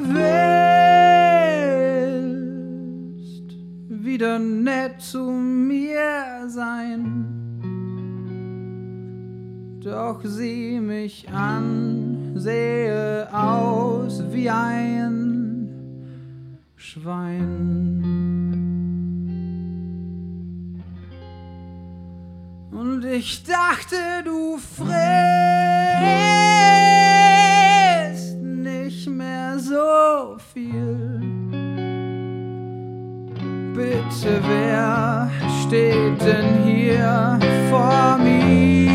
willst wieder nett zu mir sein, doch sieh mich an, sehe aus wie ein Schwein. Und ich dachte, du frisst nicht mehr so viel. Bitte, wer steht denn hier vor mir?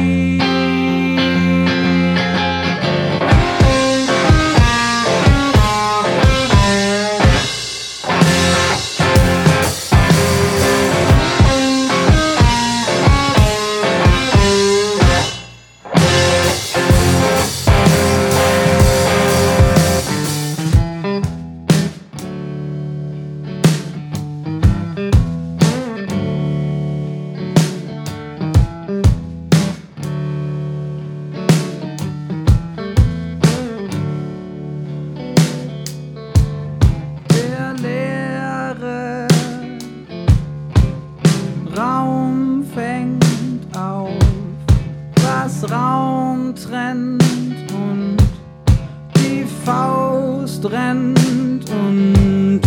Raum fängt auf, was Raum trennt, und die Faust rennt und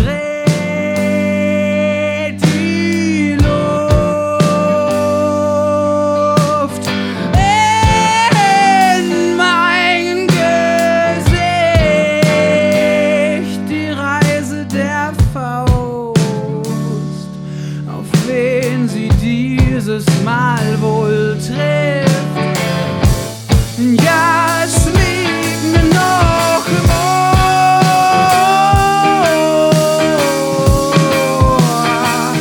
dreht die Luft in mein Gesicht, die Reise der Faust, auf wen sie dieses Mal wohl trifft. Ja, es liegt mir noch im Ohr.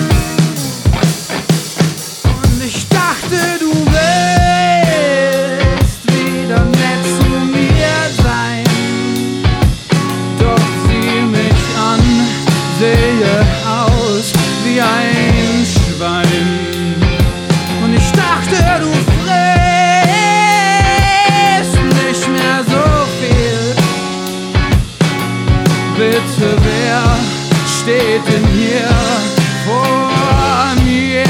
Und ich dachte, du willst wieder nett zu mir sein, doch sieh mich an, sehe aus wie ein Schwein. Und ich dachte, du frisst nicht mehr so viel. Bitte, wer steht denn hier vor mir?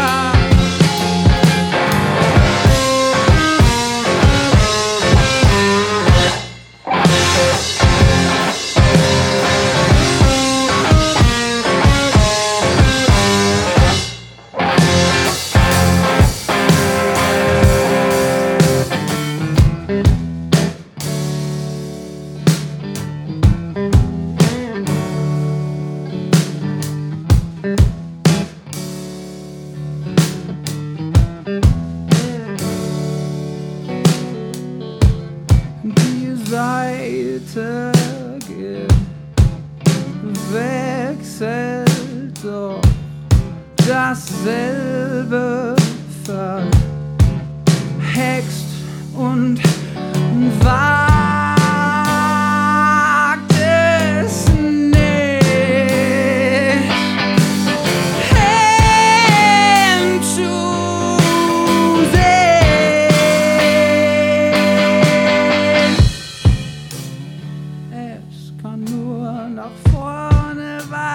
Die Seite gewechselt, doch dasselbe verhext und wagt es nicht hinzusehen. Es kann nur nach vorne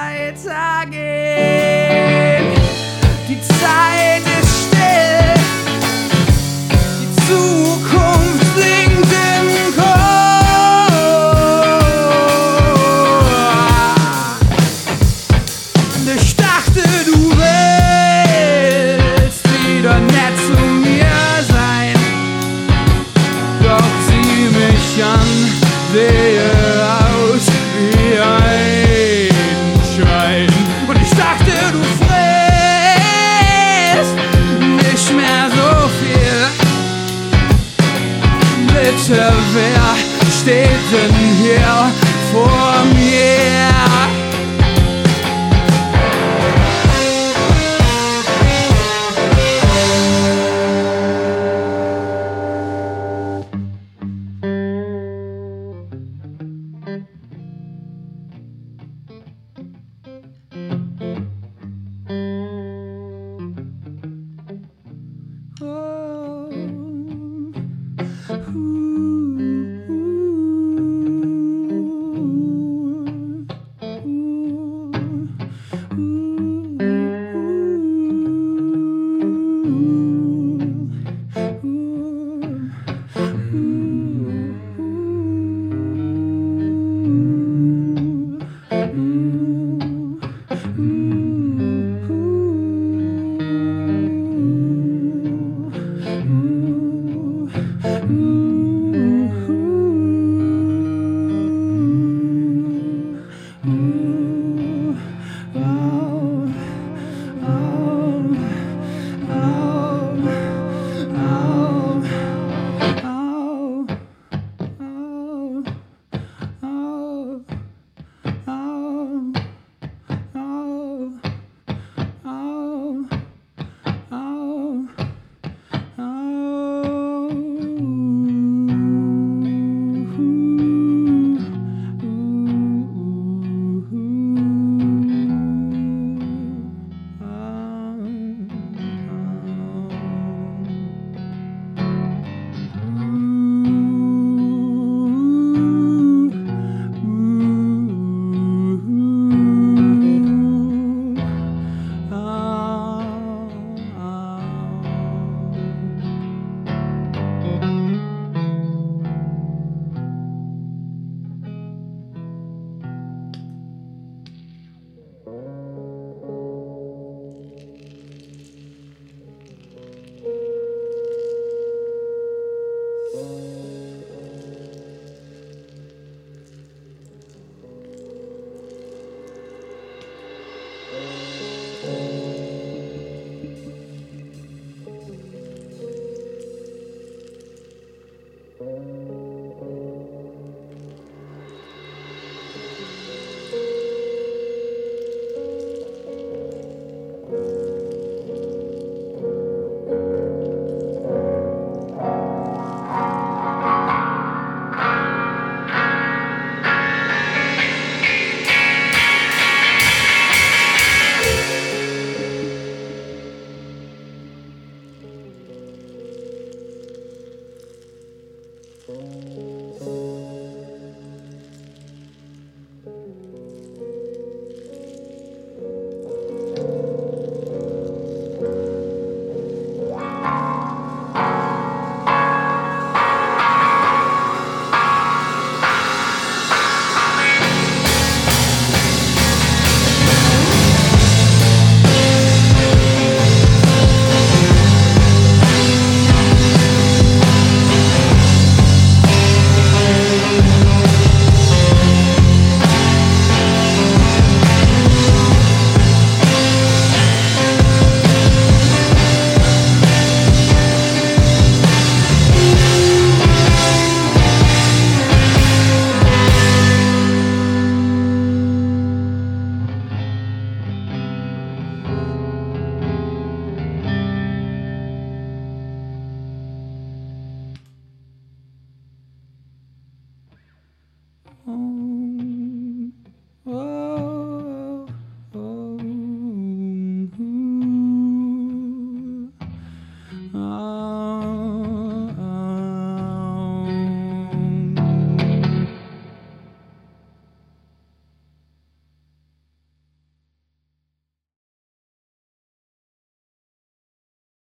weitergehen. Die Zeit ist still, die Zukunft sinkt im Chor. Und ich dachte, du willst wieder nett zu mir sein, doch sieh mich an, sehe aus wie ein Schwein. Und ich dachte, du frisst nicht mehr so viel. Bitte, wer steht denn hier vor mir?